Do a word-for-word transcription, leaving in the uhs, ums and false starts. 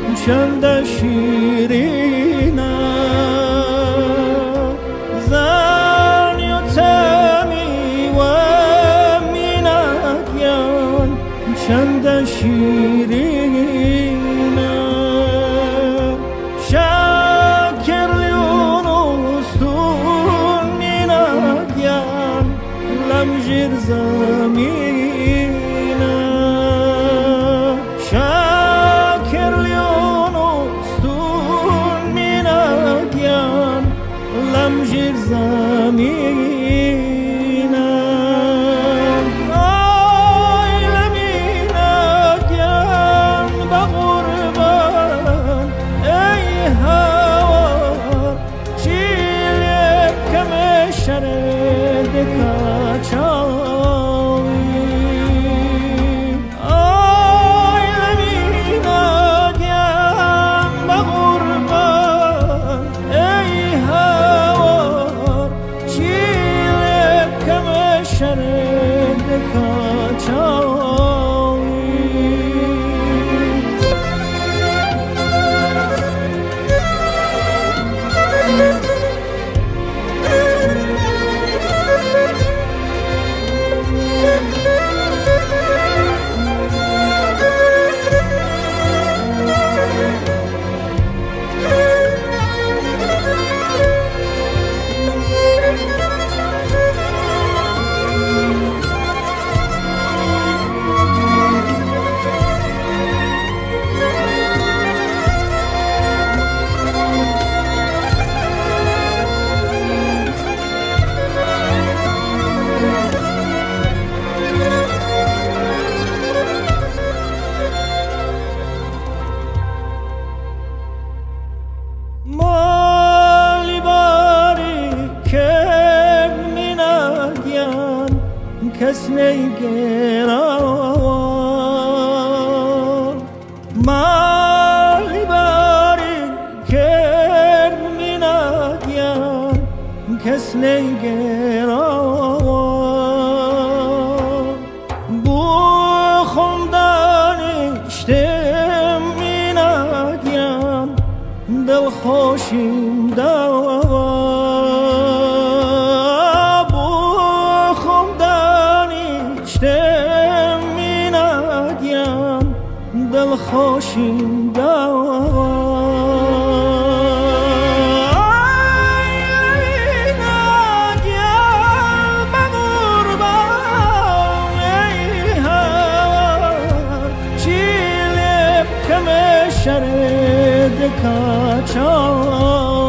چند شیرینه زنی و تمی و مینگیان چند شیرینه شکر لیون استون مینگیان لمجیر زمینه شکر لیون استون مینگیان لمجیر زمینه کس نیگران مالی باری کرد می نگیان کس نیگران بو خوندانشتم می نگیان دل خوشیم دوان دل خوشیم دوان ای نگیان بقربان ای هوا چی لب کم شرد کچان